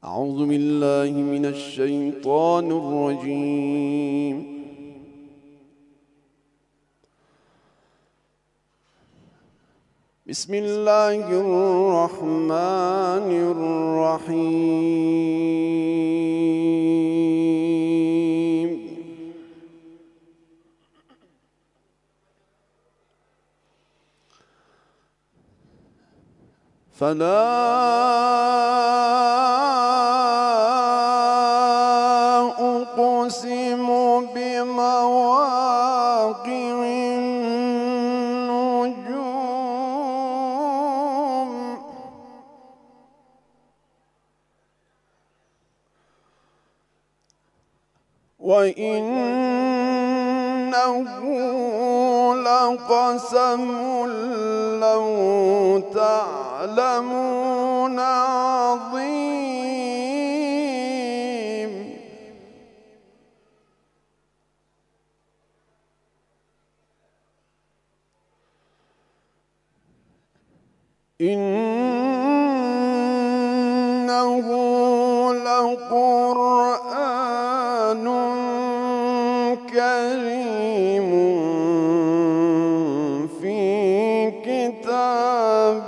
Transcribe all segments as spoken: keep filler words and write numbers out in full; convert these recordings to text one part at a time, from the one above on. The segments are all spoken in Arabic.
أعوذ بالله من الشيطان الرجيم. بسم الله الرحمن الرحيم. فلا أقسم بمواقع النجوم وإنه لقسم لو تعلمون عظيم. إنه لقرآن كريم في كتاب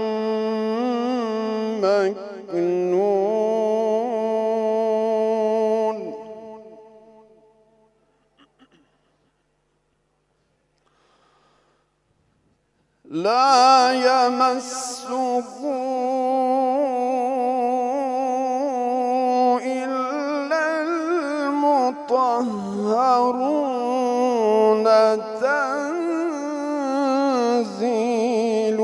مكنون لا يمسه إلا المطهرون تنزيل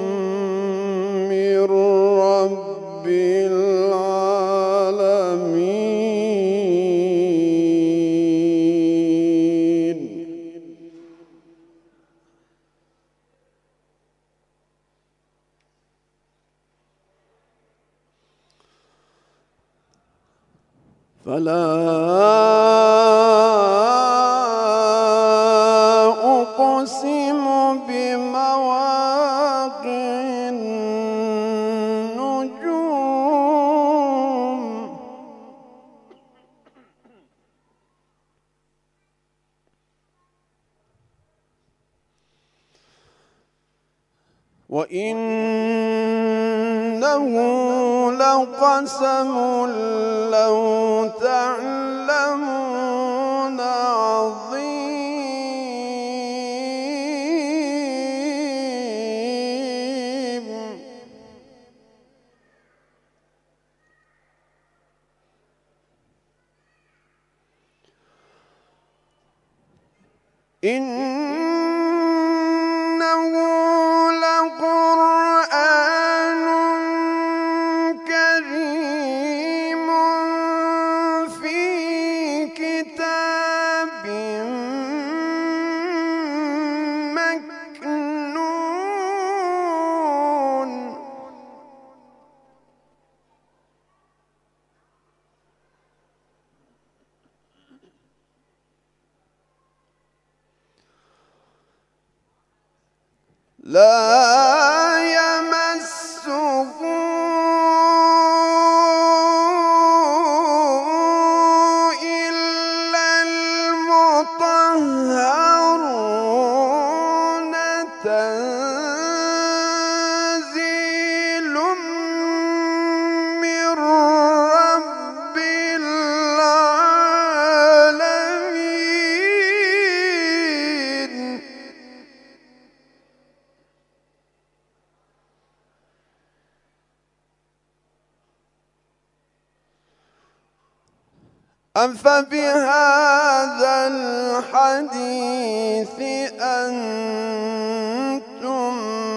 من رب العالمين. فلا أقسم بمواقع النجوم وإنه لقسم لو تعلمون عظيم. إنه لقرآن كريم في كتاب مكنون لا يمسه إلا المطهرون تنزيل من رب العالمين. أفبهذا الحديث أنتم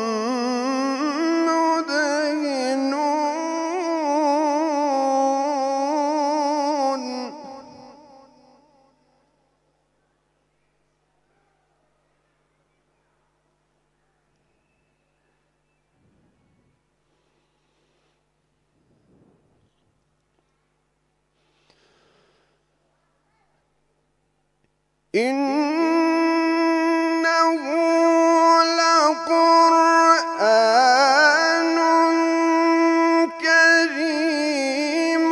مدهنون إنه لقرآن كريم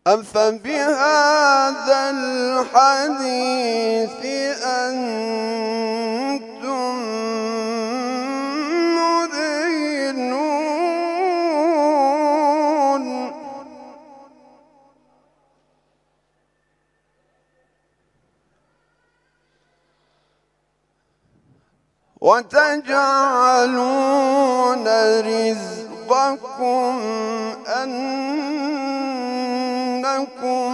أفبهذا الحديث أنتم مدهنون وتجعلون رزقكم أنكم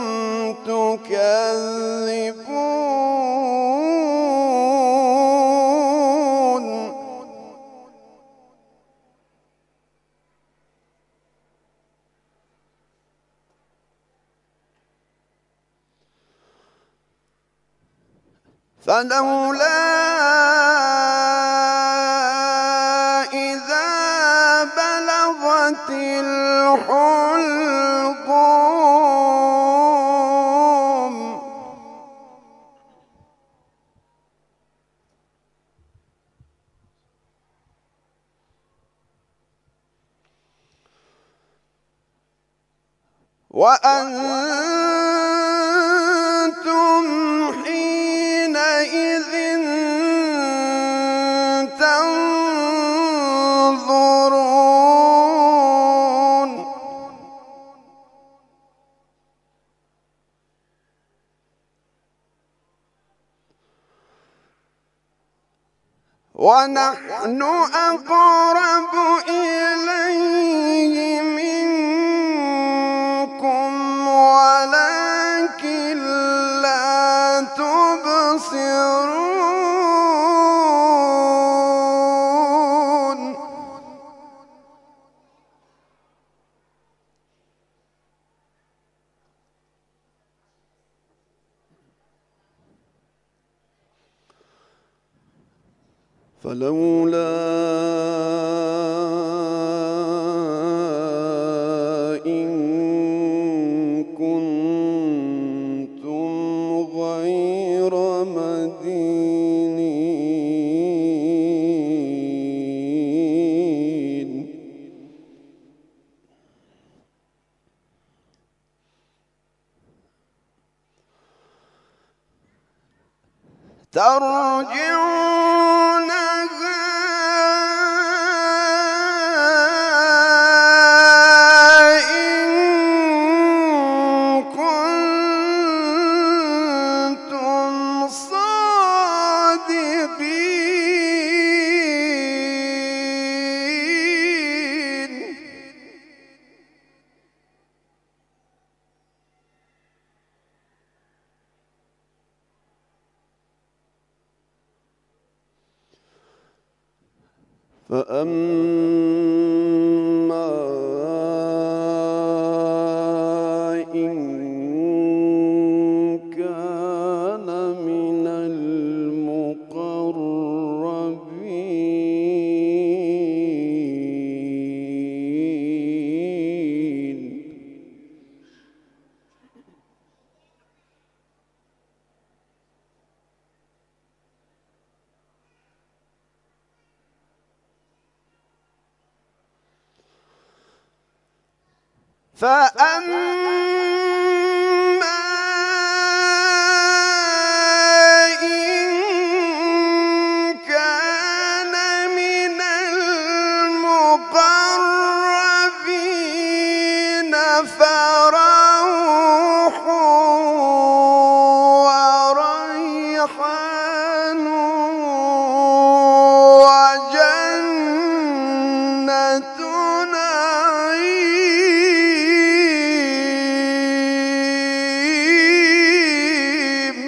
تكذبون فلولا إذا بلغت الحلقوم وأنتم حينئذ تنظرون ونحن أقرب إليه منكم ولكن لا تبصرون فلولا إن كنتم غير مدينين ترجعونها إن كنتم صادقين فأما إن كان من المقربين فأما إن كان من المقربين فروح وريحان وجنة نعيم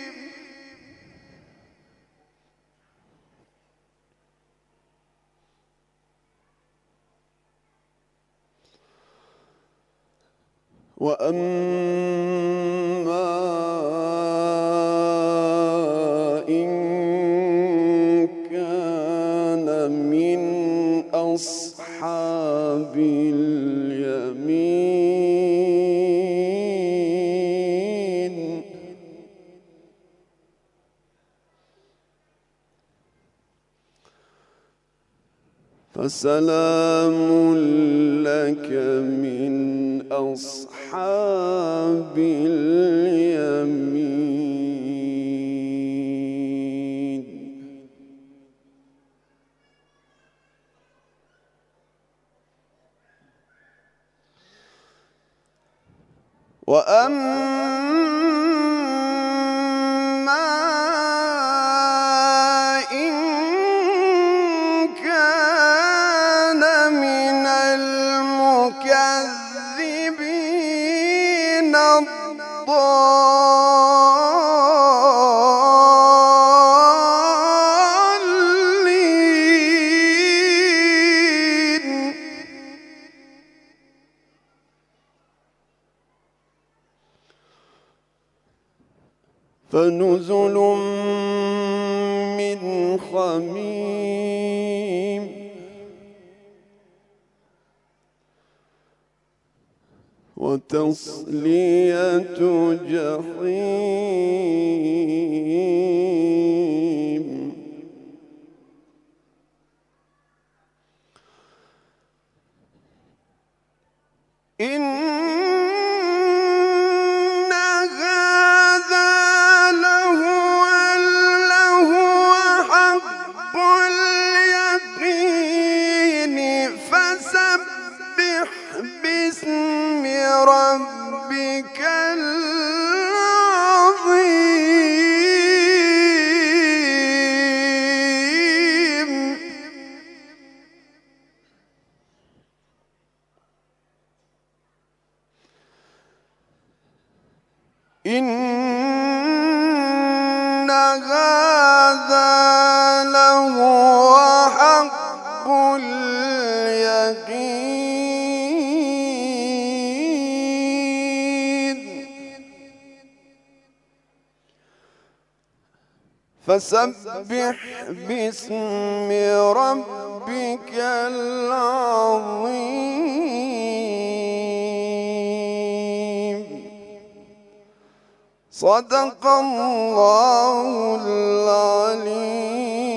وأما إن كان من أصحاب اليمين فسلام لك من أصحاب اليمين. وأما إن كان من المكذبين الضالين فنزل من حميم وتصلية جحيم. إن باسم ربك العظيم. إن هذا لهو حق اليقين. فسبح باسم ربك العظيم. صدق الله العليم.